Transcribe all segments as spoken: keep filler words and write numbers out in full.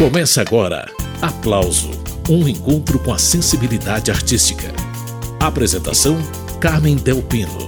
Começa agora, Aplauso, um encontro com a sensibilidade artística. Apresentação, Carmen Del Pino.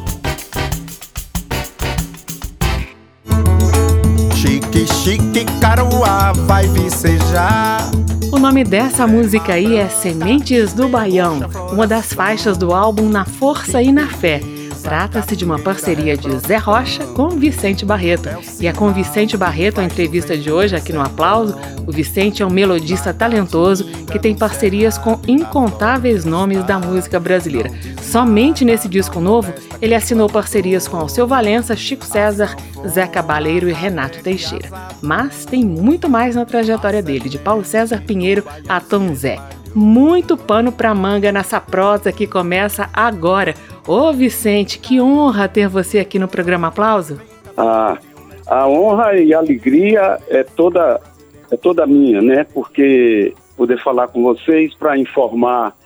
Chique, chique, caruá, vai vicejar. O nome dessa música aí é Sementes do Baião, uma das faixas do álbum Na Força e na Fé. Trata-se de uma parceria de Zé Rocha com Vicente Barreto. E é com Vicente Barreto a entrevista de hoje aqui no Aplauso. O Vicente é um melodista talentoso que tem parcerias com incontáveis nomes da música brasileira. Somente nesse disco novo, ele assinou parcerias com Alceu Valença, Chico César, Zé Cabaleiro e Renato Teixeira. Mas tem muito mais na trajetória dele, de Paulo César Pinheiro a Tom Zé. Muito pano pra manga nessa prosa que começa agora. Ô Vicente, que honra ter você aqui no programa Aplauso. Ah, a honra e a alegria é toda, é toda minha, né? Porque poder falar com vocês para informar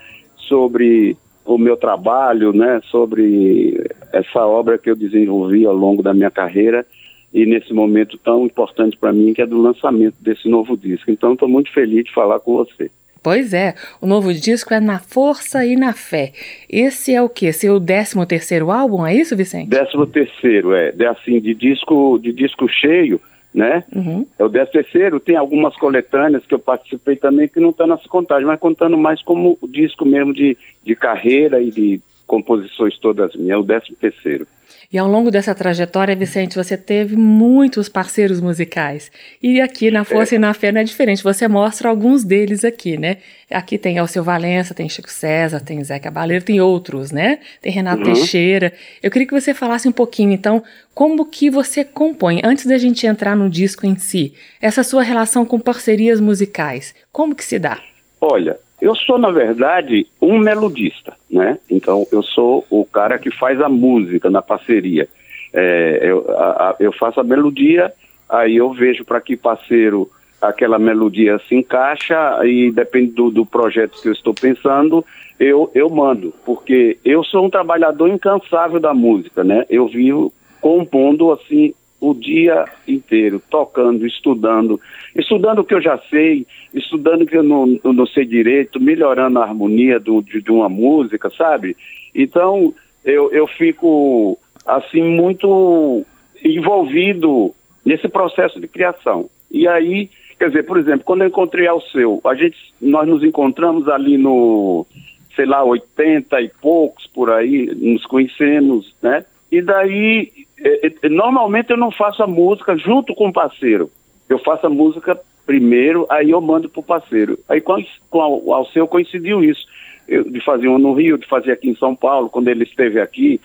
sobre o meu trabalho, né? Sobre essa obra que eu desenvolvi ao longo da minha carreira e nesse momento tão importante para mim, que é do lançamento desse novo disco. Então, estou muito feliz de falar com você. Pois é, o novo disco é Na Força e na Fé. Esse é o quê? Seu décimo terceiro álbum, é isso, Vicente? Décimo terceiro, é. De, assim, de disco, de disco cheio, né? Uhum. É o décimo terceiro, tem algumas coletâneas que eu participei também que não estão nessa contagem, mas contando mais como disco mesmo de, de carreira e de composições todas minhas, é o décimo terceiro. E ao longo dessa trajetória, Vicente, você teve muitos parceiros musicais. E aqui na Força é. e na Fé não é diferente, você mostra alguns deles aqui, né? Aqui tem Alceu Valença, tem Chico César, tem Zé Cabaleiro, tem outros, né? Tem Renato uhum. Teixeira. Eu queria que você falasse um pouquinho, então, como que você compõe, antes da gente entrar no disco em si, essa sua relação com parcerias musicais, como que se dá? Olha, eu sou, na verdade, um melodista, né? Então, eu sou o cara que faz a música na parceria. É, eu, a, a, eu faço a melodia, aí eu vejo para que parceiro aquela melodia se encaixa e depende do, do projeto que eu estou pensando, eu, eu mando. Porque eu sou um trabalhador incansável da música, né? Eu vivo compondo, assim, o dia inteiro, tocando, estudando, estudando o que eu já sei, estudando o que eu não, eu não sei direito, melhorando a harmonia do, de, de uma música, sabe? Então, eu, eu fico, assim, muito envolvido nesse processo de criação. E aí, quer dizer, por exemplo, quando eu encontrei Alceu, a gente, nós nos encontramos ali no, sei lá, oitenta e poucos, por aí, nos conhecemos, né? E daí, normalmente eu não faço a música junto com o parceiro. Eu faço a música primeiro, aí eu mando pro parceiro. Aí com, com o Alceu coincidiu isso. Eu, de fazer uma no Rio, de fazer aqui em São Paulo, quando ele esteve aqui.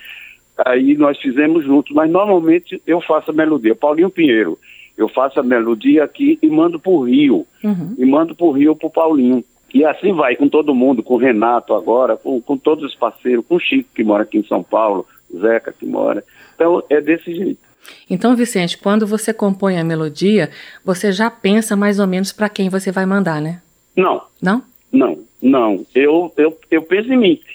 Aí nós fizemos juntos, mas normalmente eu faço a melodia. Paulinho Pinheiro, eu faço a melodia aqui e mando pro Rio. Uhum. E mando pro Rio pro Paulinho. E assim vai com todo mundo, com o Renato agora, com, com todos os parceiros, com o Chico, que mora aqui em São Paulo, Zeca, que mora. Então, é desse jeito. Então, Vicente, quando você compõe a melodia, você já pensa mais ou menos para quem você vai mandar, né? Não. Não? Não, não. Eu, eu, eu penso em mim.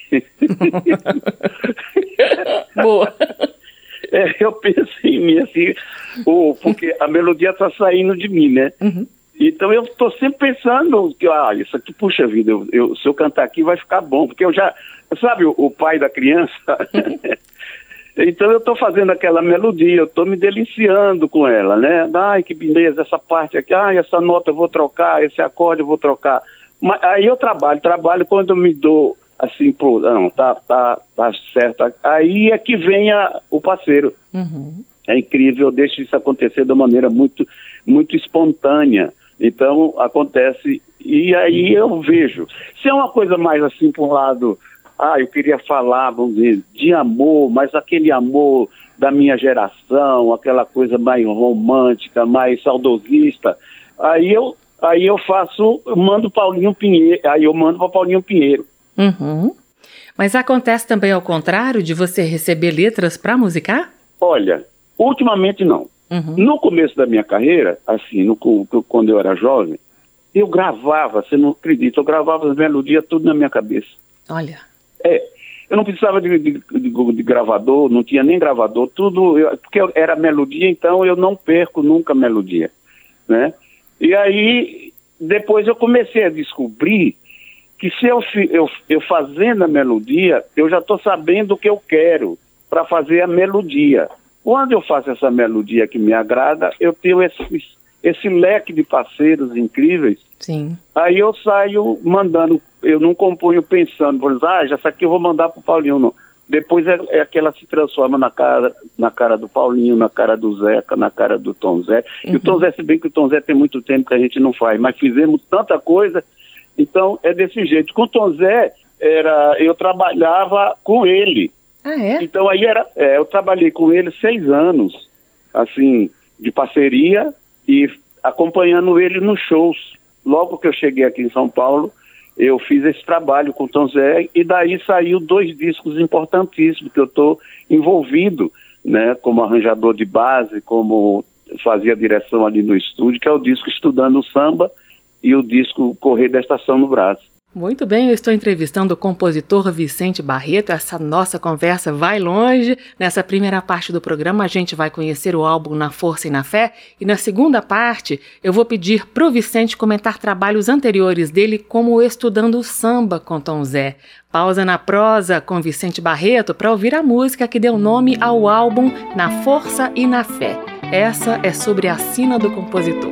Boa. É, eu penso em mim, assim, oh, porque a melodia está saindo de mim, né? Uhum. Então, eu estou sempre pensando que, ah, isso aqui, puxa vida, eu, eu, se eu cantar aqui vai ficar bom, porque eu já, sabe, o, o pai da criança... Então eu estou fazendo aquela melodia, eu estou me deliciando com ela, né? Ai, que beleza, essa parte aqui, ai, essa nota eu vou trocar, esse acorde eu vou trocar. Mas aí eu trabalho, trabalho quando eu me dou assim, pô, não, tá, tá, tá certo. Aí é que vem a, o parceiro. Uhum. É incrível, eu deixo isso acontecer de uma maneira muito, muito espontânea. Então acontece, e aí eu vejo. Se é uma coisa mais assim para um lado... Ah, eu queria falar, vamos dizer, de amor, mas aquele amor da minha geração, aquela coisa mais romântica, mais saudosista. Aí eu, aí eu faço, eu mando Paulinho Pinheiro, aí eu mando para Paulinho Pinheiro. Uhum. Mas acontece também ao contrário, de você receber letras para musicar? Olha, ultimamente não. Uhum. No começo da minha carreira, assim, no, quando eu era jovem, eu gravava, você não acredita, eu gravava as melodias tudo na minha cabeça. Olha... É, eu não precisava de, de, de, de gravador, não tinha nem gravador, tudo, eu, porque eu, era melodia, então eu não perco nunca a melodia, né? E aí depois eu comecei a descobrir que se eu, eu, eu fazendo a melodia, eu já estou sabendo o que eu quero para fazer a melodia. Quando eu faço essa melodia que me agrada, eu tenho esse, esse leque de parceiros incríveis. Sim. Aí eu saio mandando, eu não componho pensando, por exemplo, ah, já essa aqui eu vou mandar para o Paulinho, não. Depois é, é que ela se transforma na cara, na cara do Paulinho, na cara do Zeca, na cara do Tom Zé. Uhum. E o Tom Zé, se bem que o Tom Zé tem muito tempo que a gente não faz, mas fizemos tanta coisa, então é desse jeito. Com o Tom Zé, era, eu trabalhava com ele. Ah, é? Então aí era, é, eu trabalhei com ele seis anos, assim, de parceria e acompanhando ele nos shows. Logo que eu cheguei aqui em São Paulo, eu fiz esse trabalho com o Tom Zé e daí saiu dois discos importantíssimos que eu estou envolvido, né, como arranjador de base, como fazia direção ali no estúdio, que é o disco Estudando Samba e o disco Correio da Estação no Braço. Muito bem, eu estou entrevistando o compositor Vicente Barreto. Essa nossa conversa vai longe. Nessa primeira parte do programa, a gente vai conhecer o álbum Na Força e na Fé. E na segunda parte, eu vou pedir pro Vicente comentar trabalhos anteriores dele, como Estudando Samba com Tom Zé. Pausa na prosa com Vicente Barreto para ouvir a música que deu nome ao álbum Na Força e na Fé. Essa é sobre a sina do compositor.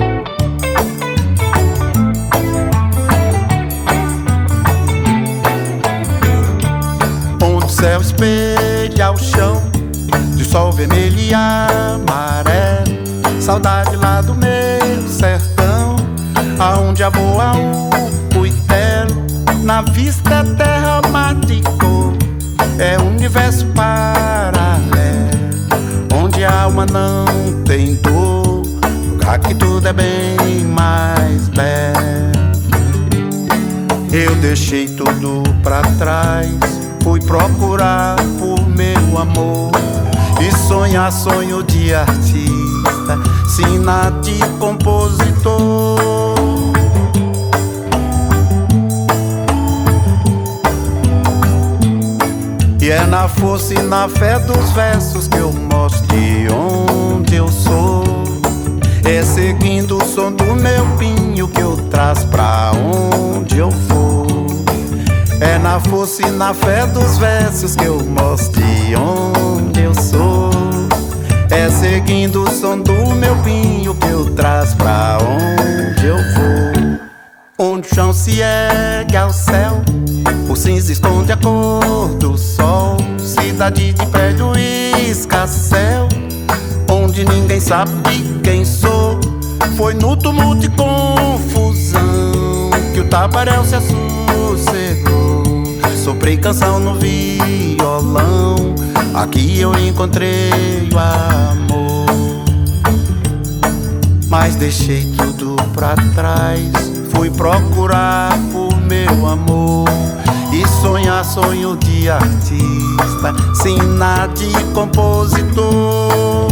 Céu espelha o chão de sol vermelho e amarelo. Saudade lá do meu sertão, aonde aboa o cuitelo. Na vista é terra, mata e cor, é um universo paralelo, onde a alma não tem dor, lugar que tudo é bem mais belo. Eu deixei tudo pra trás, fui procurar por meu amor e sonhar sonho de artista, sina de compositor. E é na força e na fé dos versos que eu mostro de onde eu sou. É seguindo o som do meu pinho que eu traço pra onde eu for. É na força e na fé dos versos que eu mostro de onde eu sou. É seguindo o som do meu pinho que eu traço pra onde eu vou. Onde o chão se ergue ao céu, o cinza esconde a cor do sol. Cidade de prédio e escarcéu, onde ninguém sabe quem sou. Foi no tumulto e confusão que o tabaréu se assossegou. Soprei canção no violão, aqui eu encontrei o amor. Mas deixei tudo pra trás, fui procurar por meu amor e sonhar sonho de artista, sina de compositor.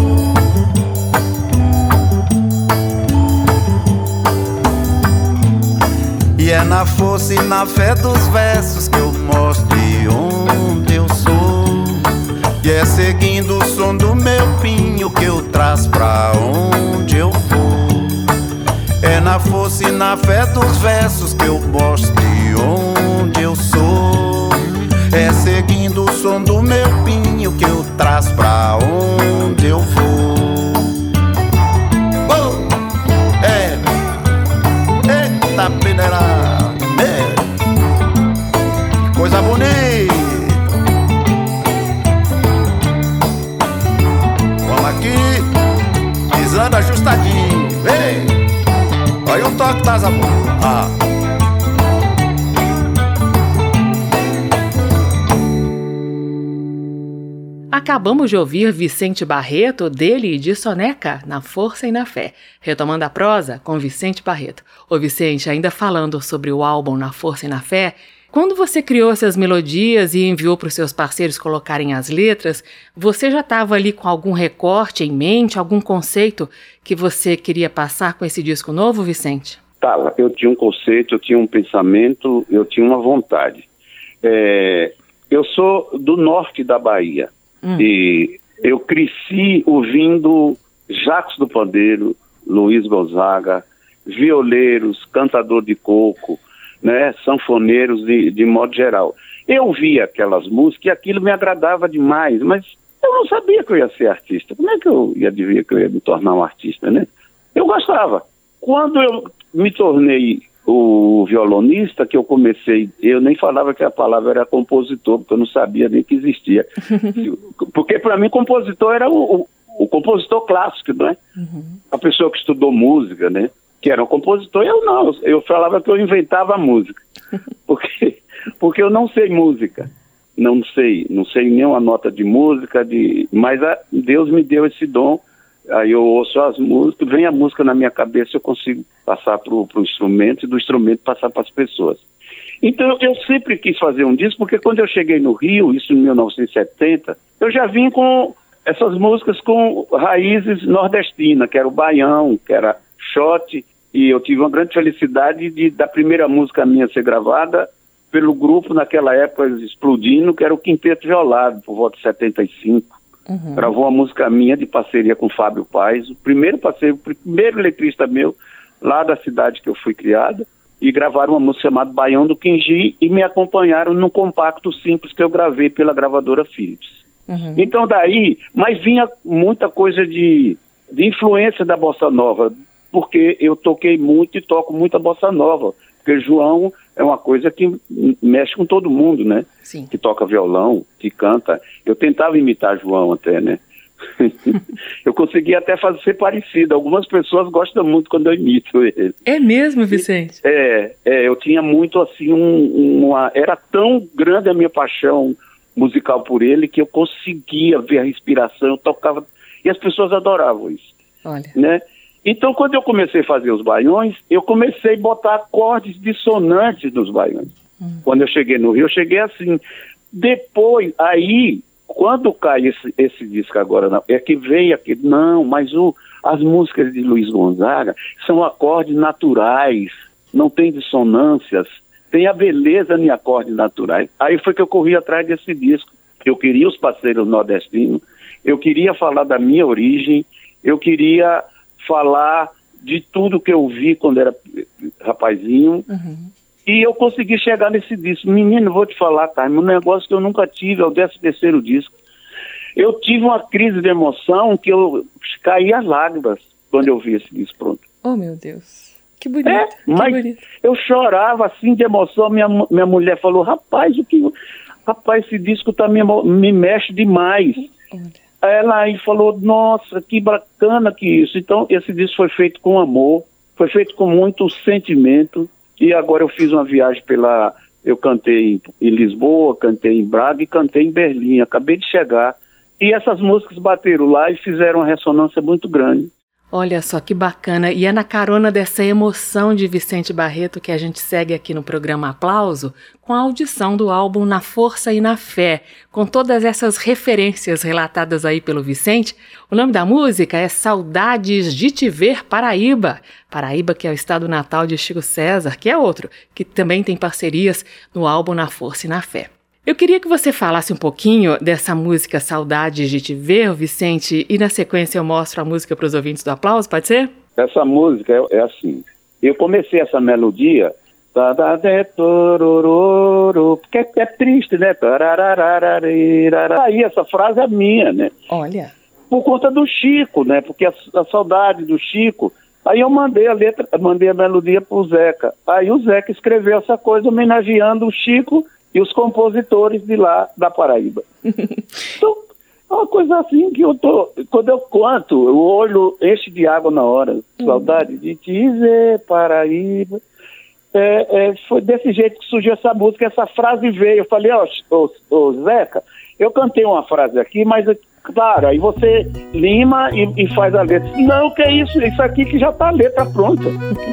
E é na força e na fé dos versos que eu mostro de onde eu sou. E é seguindo o som do meu pinho que eu traço pra onde eu vou. É na força e na fé dos versos que eu mostro de onde eu sou. É seguindo o som do meu pinho que eu traço pra onde eu vou. Oh! É! Eita peneira! É. Coisa bonita! Vamos aqui, pisando ajustadinho. Vem! Olha o toque das amor. Ah. Acabamos de ouvir Vicente Barreto, dele e de Soneca, Na Força e na Fé. Retomando a prosa com Vicente Barreto. Ô Vicente, ainda falando sobre o álbum Na Força e na Fé, quando você criou essas melodias e enviou para os seus parceiros colocarem as letras, você já estava ali com algum recorte em mente, algum conceito que você queria passar com esse disco novo, Vicente? Tá, eu tinha um conceito, eu tinha um pensamento, eu tinha uma vontade. É, eu sou do norte da Bahia. Hum. E eu cresci ouvindo Jacques do Pandeiro, Luiz Gonzaga, violeiros, cantador de coco, né, sanfoneiros de, de modo geral. Eu via aquelas músicas e aquilo me agradava demais, mas eu não sabia que eu ia ser artista. Como é que eu ia dizer que eu ia me tornar um artista, né? Eu gostava. Quando eu me tornei o violonista, que eu comecei, eu nem falava que a palavra era compositor, porque eu não sabia nem que existia. Porque para mim compositor era o, o, o compositor clássico, não é? Uhum. A pessoa que estudou música, né? Que era um compositor. Eu não, eu falava que eu inventava música. Porque, porque eu não sei música. Não sei, não sei nenhuma nota de música, de, mas a, Deus me deu esse dom. Aí eu ouço as músicas, vem a música na minha cabeça, eu consigo passar para o instrumento e do instrumento passar para as pessoas. Então eu sempre quis fazer um disco, porque quando eu cheguei no Rio, isso em mil novecentos e setenta, eu já vim com essas músicas com raízes nordestinas, que era o baião, que era shot, e eu tive uma grande felicidade de, da primeira música minha ser gravada pelo grupo, naquela época, explodindo, que era o Quinteto Violado, por volta de setenta e cinco. Uhum. Gravou uma música minha de parceria com o Fábio Paes, o primeiro parceiro, o primeiro letrista meu, lá da cidade que eu fui criada, e gravaram uma música chamada Baião do Quingi e me acompanharam num compacto simples que eu gravei pela gravadora Philips. Uhum. Então daí, mas vinha muita coisa de, de influência da Bossa Nova, porque eu toquei muito e toco muita Bossa Nova, porque João é uma coisa que mexe com todo mundo, né? Sim. Que toca violão, que canta. Eu tentava imitar João até, né? Eu consegui até fazer ser parecido. Algumas pessoas gostam muito quando eu imito ele. É mesmo, Vicente? É, é eu tinha muito assim, um, uma... Era tão grande a minha paixão musical por ele que eu conseguia ver a respiração, eu tocava... E as pessoas adoravam isso. Olha. Né? Então, quando eu comecei a fazer os baiões, eu comecei a botar acordes dissonantes nos baiões. Hum. Quando eu cheguei no Rio, eu cheguei assim. Depois, aí, quando cai esse, esse disco agora, não, é que veio aqui, não, mas o, as músicas de Luiz Gonzaga são acordes naturais, não tem dissonâncias, tem a beleza em acordes naturais. Aí foi que eu corri atrás desse disco. Eu queria os parceiros nordestinos, eu queria falar da minha origem, eu queria falar de tudo que eu vi quando era rapazinho, uhum. E eu consegui chegar nesse disco. Menino, vou te falar, Carmen, um negócio que eu nunca tive, é o décimo terceiro disco. Eu tive uma crise de emoção que eu caí as lágrimas quando eu vi esse disco pronto. Oh, meu Deus, que bonito. É, que mas bonito. Eu chorava assim de emoção, minha, minha mulher falou, rapaz, o que... Rapaz, esse disco tá me, me mexe demais. Olha. Ela aí falou, nossa, que bacana que isso. Então, esse disco foi feito com amor, foi feito com muito sentimento, e agora eu fiz uma viagem pela... Eu cantei em Lisboa, cantei em Braga e cantei em Berlim, acabei de chegar. E essas músicas bateram lá e fizeram uma ressonância muito grande. Olha só que bacana, e é na carona dessa emoção de Vicente Barreto que a gente segue aqui no programa Aplauso, com a audição do álbum Na Força e na Fé, com todas essas referências relatadas aí pelo Vicente. O nome da música é Saudades de Te Ver, Paraíba. Paraíba, que é o estado natal de Chico César, que é outro, que também tem parcerias no álbum Na Força e na Fé. Eu queria que você falasse um pouquinho dessa música Saudades de Te Ver, Vicente, e na sequência eu mostro a música para os ouvintes do Aplauso, pode ser? Essa música é, é assim, eu comecei essa melodia, porque é, é triste, né? Aí essa frase é minha, né? Olha. Por conta do Chico, né? Porque a, a saudade do Chico. Aí eu mandei a letra, mandei a melodia pro Zeca. Aí o Zeca escreveu essa coisa homenageando o Chico e os compositores de lá, da Paraíba. Então, é uma coisa assim que eu tô... Quando eu canto, o olho enche de água na hora. Uhum. Saudade de te ver, Paraíba. É, é, foi desse jeito que surgiu essa música, essa frase veio. Eu falei, ó, oh, oh, oh, Zeca, eu cantei uma frase aqui, mas, claro, aí você lima e, e faz a letra. Não, que é isso? Isso aqui que já tá a letra pronta.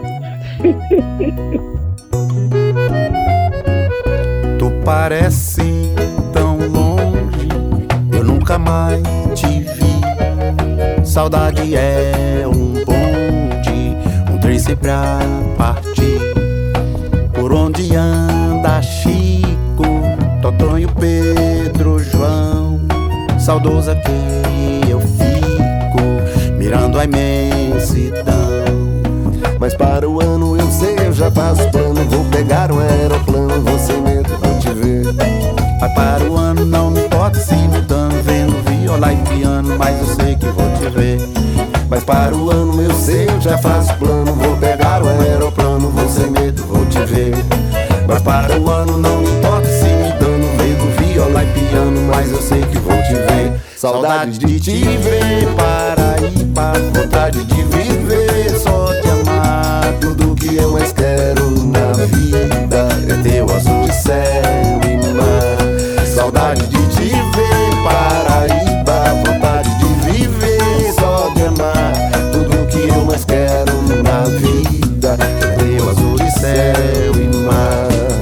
Parece tão longe, eu nunca mais te vi. Saudade é um bonde, um trem sempre a partir. Por onde anda Chico, Totonho, Pedro, João. Saudoso aqui eu fico, mirando a imensidão. Mas para o ano eu sei, eu já faço plano. Vou pegar um aeroplano, vou sem medo, vou te ver. Mas para o ano não me importa se mudando, vendo viola e piano, mas eu sei que vou te ver. Mas para o ano eu sei, eu já faço plano. Vou pegar um aeroplano, vou sem medo, vou te ver. Mas para o ano não me importa se me dando, vendo viola e piano, mas eu sei que vou te ver. Saudade de te ver, Paraíba, vontade de viver, só te amar. Tudo que eu mais quero na vida é teu azul de céu e mar. Saudade de te ver, Paraíba, vontade de viver, só te amar. Tudo que eu mais quero na vida é teu azul de céu e mar.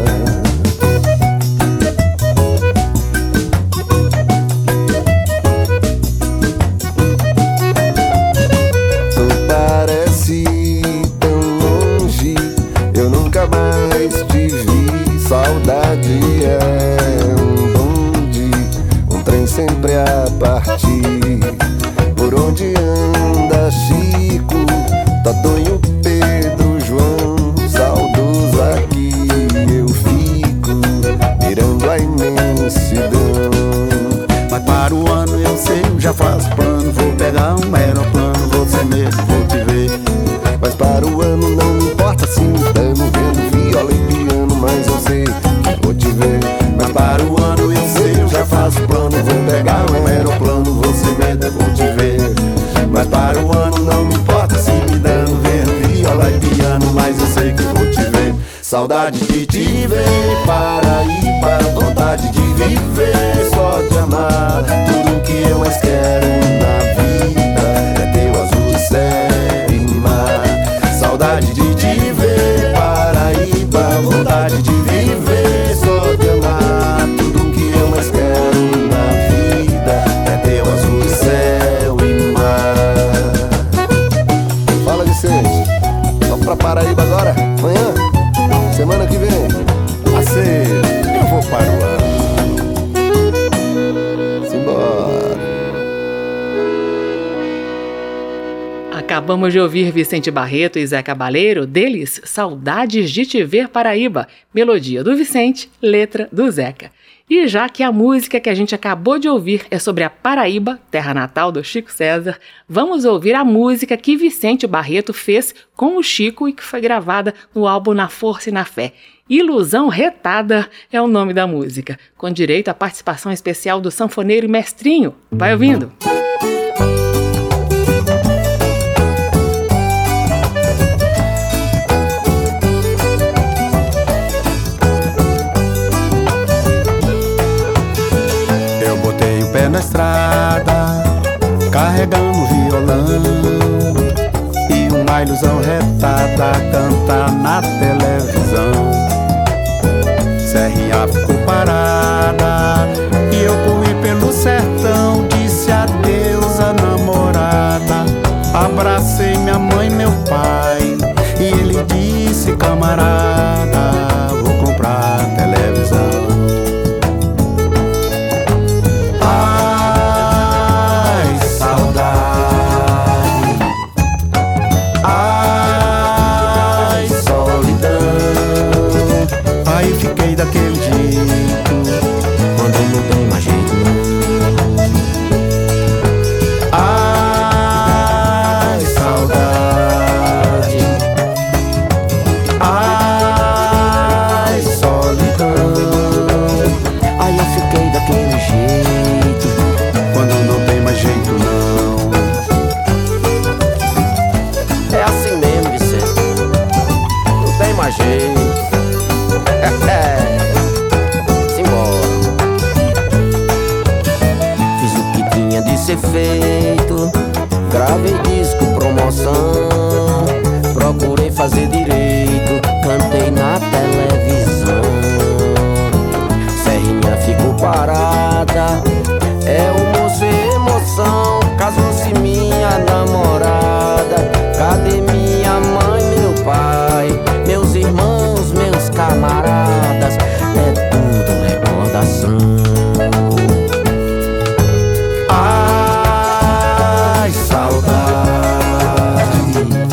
Saudade é um bonde, um trem sempre a partir. Por onde anda Chico, Tadonho, Pedro, João, saudoso aqui eu fico, mirando a imensidão. Mas para o ano eu sei, eu já faço plano. Vou pegar um aeroplano, vou sem medo, vou te ver. Mas para o ano não me importa se me dando, vendo viola e piano, mas eu sei que vou te ver. Mas para o ano eu sei, eu já faço plano. Vou pegar um aeroplano, vou sem medo, vou te ver. Mas para o ano não me importa se me dando, vendo viola e piano, mas eu sei que vou te ver. Saudade de te ver, Paraíba, vontade de viver, só te amar. Tudo que eu mais quero na vida é teu azul de céu e mar. Saudade de te ver, Paraíba, vontade de viver, só te amar. Tudo que eu mais quero na vida é teu azul de céu e mar. Fala, Vicente, vamos pra Paraíba agora? Amanhã? Semana que vem? Parceiro, eu vou para o ano. Simbora. Acabamos de ouvir Vicente Barreto e Zé Cabaleiro, deles Saudades de Te Ver, Paraíba, melodia do Vicente, letra do Zeca. E já que a música que a gente acabou de ouvir é sobre a Paraíba, terra natal do Chico César, vamos ouvir a música que Vicente Barreto fez com o Chico e que foi gravada no álbum Na Força e na Fé. Ilusão Retada é o nome da música, com direito à participação especial do sanfoneiro e mestrinho. Vai ouvindo! Na estrada, carregando o violão, e uma ilusão retada canta na televisão. Serrinha ficou parada e eu corri pelo sertão, disse adeus à namorada. Abracei minha mãe e meu pai e ele disse: camarada, vou comprar televisão. Daquele jeito, quando não tem mais jeito não. Ai, saudade. Ai, solidão. Ai, eu fiquei daquele jeito, quando não tem mais jeito não. É assim mesmo, Vicente, não tem mais jeito. Ser feito, gravei disco, promoção, procurei fazer direito, cantei na televisão. Serrinha ficou parada, é o moço e emoção, casou-se minha namorada. Cadê minha mãe, meu pai, meus irmãos, meus camaradas? É tudo recordação. Saudade.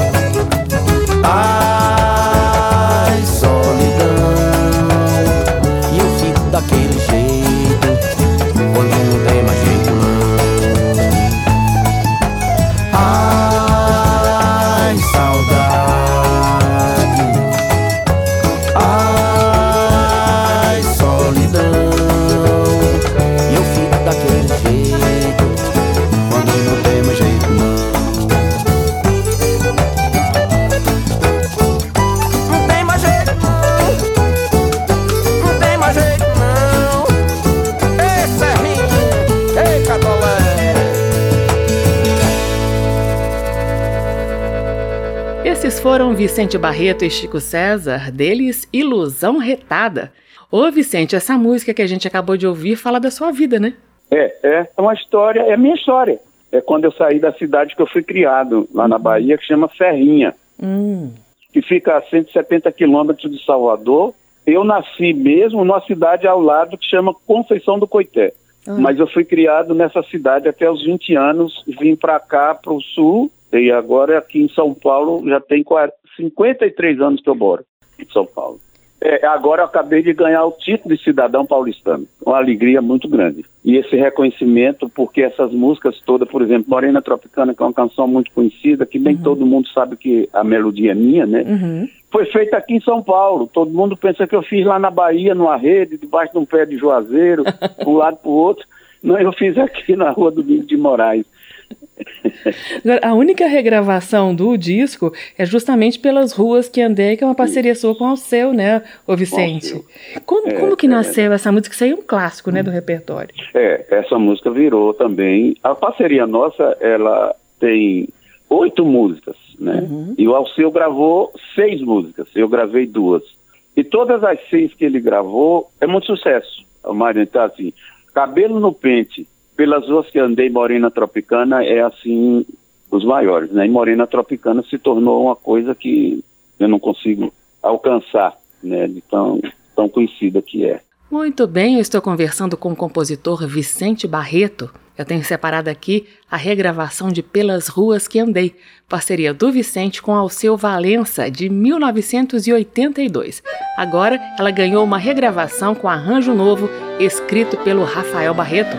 foram Vicente Barreto e Chico César, deles Ilusão Retada. Ô Vicente, essa música que a gente acabou de ouvir fala da sua vida, né? É, é uma história, é a minha história. É quando eu saí da cidade que eu fui criado, lá na Bahia, que chama Serrinha, Hum. que fica a cento e setenta quilômetros de Salvador. Eu nasci mesmo numa cidade ao lado que chama Conceição do Coité. Ah. Mas eu fui criado nessa cidade até os vinte anos, vim para cá, para o sul, e agora aqui em São Paulo já tem cinquenta e três anos que eu moro em São Paulo. É, agora eu acabei de ganhar o título de cidadão paulistano, uma alegria muito grande. E esse reconhecimento, porque essas músicas todas, por exemplo, Morena Tropicana, que é uma canção muito conhecida, que nem uhum. todo mundo sabe que a melodia é minha, né? Uhum. Foi feita aqui em São Paulo. Todo mundo pensa que eu fiz lá na Bahia, numa rede, debaixo de um pé de juazeiro, de um lado para o outro. Não, eu fiz aqui na Rua Domingos de Moraes. Agora, a única regravação do disco é justamente Pelas Ruas que Andei, que é uma parceria sua com o Alceu, né, ô Vicente? Como, é, como que é, nasceu essa música? Isso aí é um clássico, né, do repertório. É, essa música virou também... A parceria nossa, ela tem oito músicas, né? Uhum. E o Alceu gravou seis músicas, eu gravei duas. E todas as seis que ele gravou é muito sucesso. O Mário tá assim, Cabelo no Pente, Pelas Ruas que Andei, Morena Tropicana é assim, os maiores, né? E Morena Tropicana se tornou uma coisa que eu não consigo alcançar, né? De tão, tão conhecida que é. Muito bem, eu estou conversando com o compositor Vicente Barreto. Eu tenho separado aqui a regravação de Pelas Ruas que Andei, parceria do Vicente com Alceu Valença, de mil novecentos e oitenta e dois. Agora ela ganhou uma regravação com arranjo novo, escrito pelo Rafael Barreto.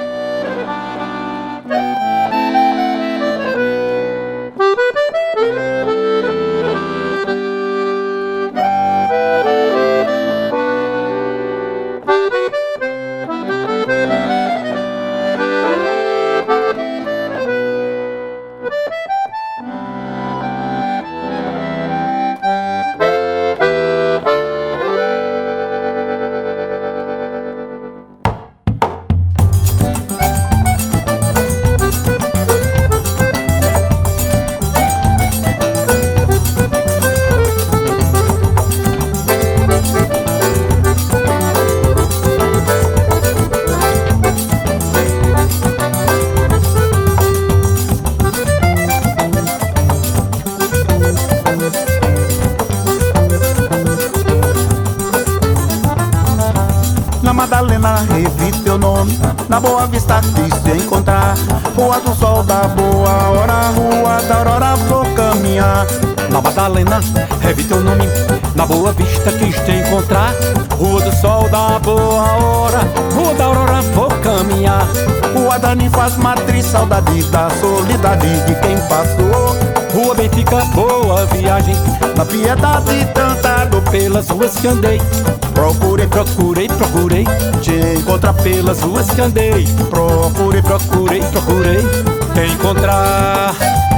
Madalena, revi teu nome, na Boa Vista quis te encontrar. Rua do Sol da Boa Hora, Rua da Aurora vou caminhar. Na Madalena, revi teu nome, na Boa Vista quis te encontrar. Rua do Sol da Boa Hora, Rua da Aurora vou caminhar. Rua da Ninfas Matriz, saudade da solidade de quem passou. Rua Benfica, boa viagem, na piedade tanta dor. Pelas ruas que andei, procurei, procurei, procurei te encontrar. Pelas ruas que andei, procurei, procurei, procurei te encontrar.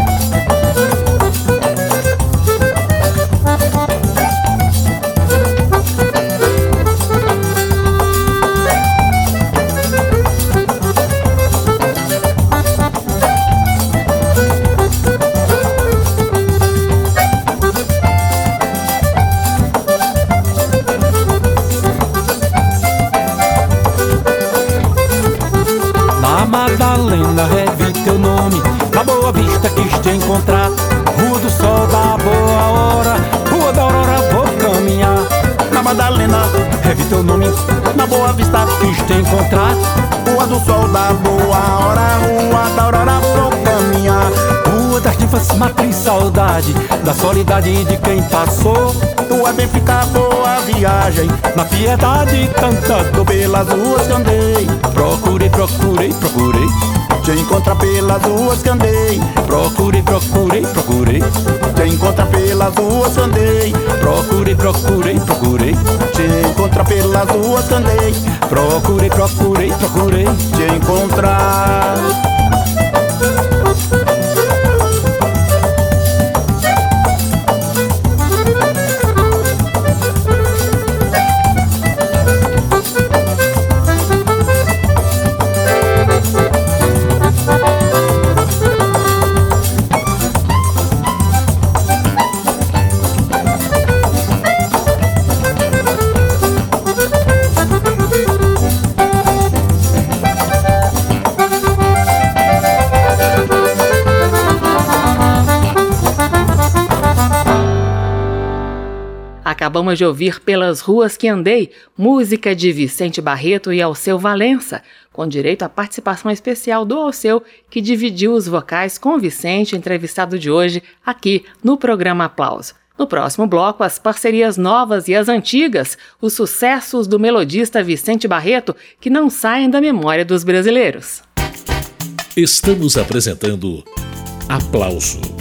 Madalena, revi teu nome, na Boa Vista quis te encontrar. Rua do Sol da Boa Hora, Rua da Aurora vou caminhar. Na Madalena, revi teu nome, na Boa Vista quis te encontrar. Rua do Sol da Boa Hora, Rua da Aurora vou caminhar. Rua das Ninfas, matriz, saudade da solidade de quem passou. Tua bem ficar boa viagem, na piedade tanta dor. Pelas ruas que andei, procurei, procurei, procurei te encontrar. Pelas ruas que andei, procurei, procurei, procurei te encontrar. Pelas ruas que andei, procurei, procurei, procurei te encontrar. Pelas ruas que andei, procurei, procurei, procurei te encontrar. Acabamos de ouvir Pelas Ruas que Andei, música de Vicente Barreto e Alceu Valença, com direito à participação especial do Alceu, que dividiu os vocais com o Vicente, entrevistado de hoje, aqui no programa Aplauso. No próximo bloco, as parcerias novas e as antigas, os sucessos do melodista Vicente Barreto, que não saem da memória dos brasileiros. Estamos apresentando Aplauso.